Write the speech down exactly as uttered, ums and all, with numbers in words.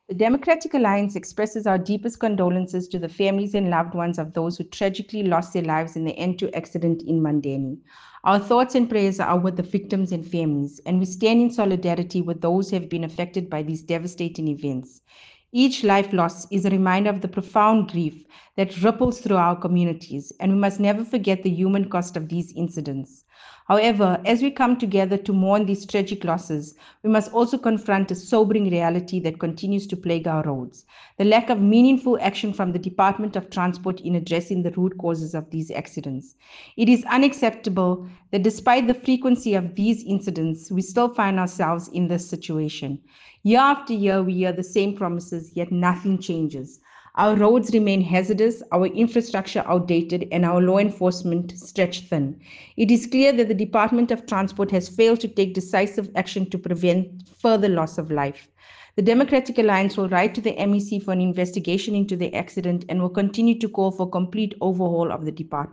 The Democratic Alliance expresses our deepest condolences to the families and loved ones of those who tragically lost their lives in the N two accident in Mandeni. Our thoughts and prayers are with the victims and families, and we stand in solidarity with those who have been affected by these devastating events. Each life lost is a reminder of the profound grief that ripples through our communities, and we must never forget the human cost of these incidents. However, as we come together to mourn these tragic losses, we must also confront a sobering reality that continues to plague our roads: the lack of meaningful action from the Department of Transport in addressing the root causes of these accidents. It is unacceptable that despite the frequency of these incidents, we still find ourselves in this situation. Year after year, we hear the same promises, yet nothing changes. Our roads remain hazardous, our infrastructure outdated, and our law enforcement stretched thin. It is clear that the Department of Transport has failed to take decisive action to prevent further loss of life. The Democratic Alliance will write to the M E C for an investigation into the accident and will continue to call for complete overhaul of the department.